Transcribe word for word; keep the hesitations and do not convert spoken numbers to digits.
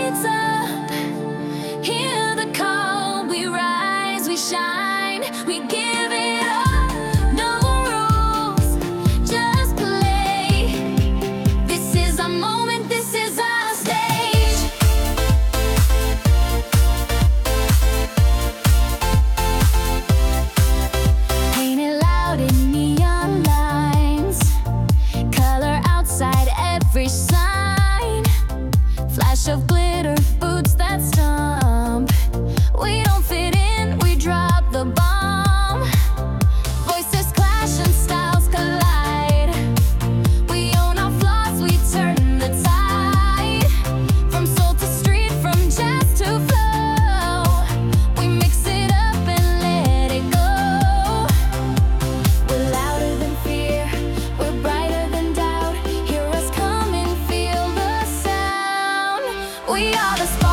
lights up, hear the call. We rise, we shine, we give it all. No rules, just play. This is our moment, this is our stage. Painted loud in neon lines, color outside every sign. Flash of glitter, boots that stomp. We don't fit in, we drop the bomb. Voices clash and styles collide. We own our flaws, we turn the tide. From soul to street, from jazz to flow, we mix it up and let it go. We're louder than fear, we're brighter than doubt. Hear us come and feel the sound. We are the spark.